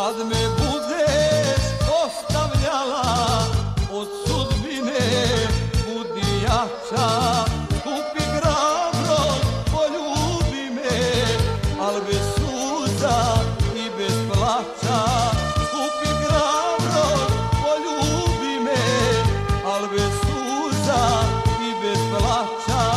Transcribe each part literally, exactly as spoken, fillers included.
Kad me budeš ostavljala od sudbine, budi jača, skupi hrabrost, poljubi me, al bez suza i bez plaća. Skupi hrabrost, poljubi me, al bez suza i bez plaća.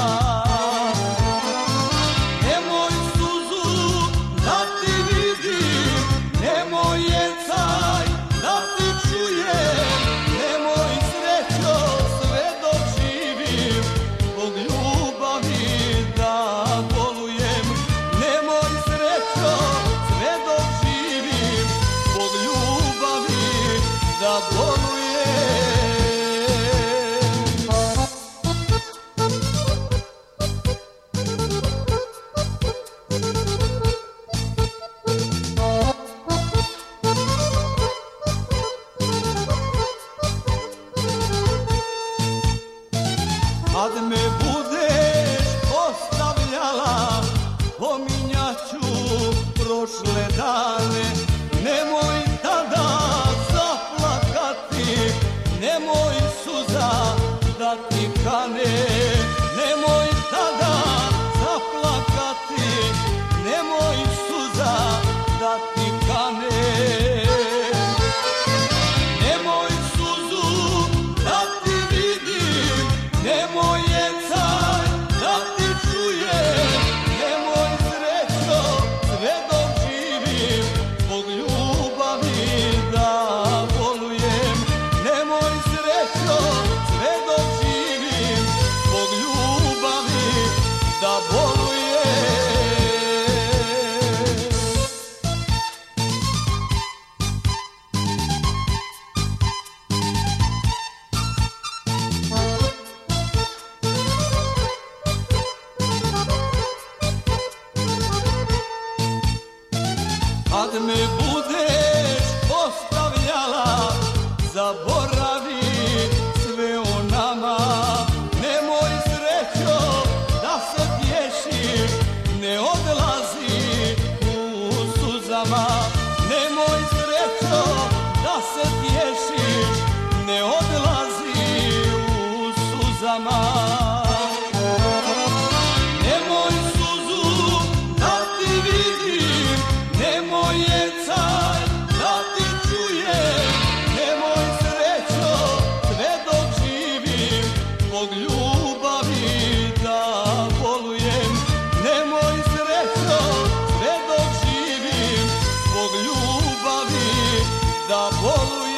Nemoj suzu da ti vidim, nemoj jecaj da ti čujem, nemoj srećo sve dok živim, zbog ljubavi da bolujem. Nemoj srećo sve dok živim, zbog ljubavi da bolujem. Kad me budeš ostavljala, pominjaću prošle dane. Nemoj tada zaplakati, nemoj suza da ti kane. Nemoj tada zaplakati, nemoj suza da ti kane. Nemoj suzu da ti vidim, nemoj jecaj da ti čujem, nemoj srećo sve dok živim, zbog ljubavi da bolujem. Nemoj srećo sve dok živim, zbog ljubavi da bolujem. Kad me budeš ostavljala, zaboravi sve o nama. Nemoj srećo da se tješiš, ne odlazi u suzama. Nemoj srećo da se tješiš, ne odlazi u suzama. Nemoj suzu da ti vidim, nemoj jecaj da ti čujem, nemoj srećo sve dok živim, zbog ljubavi da bolujem. Nemoj srećo sve dok živim, zbog ljubavi da bolujem.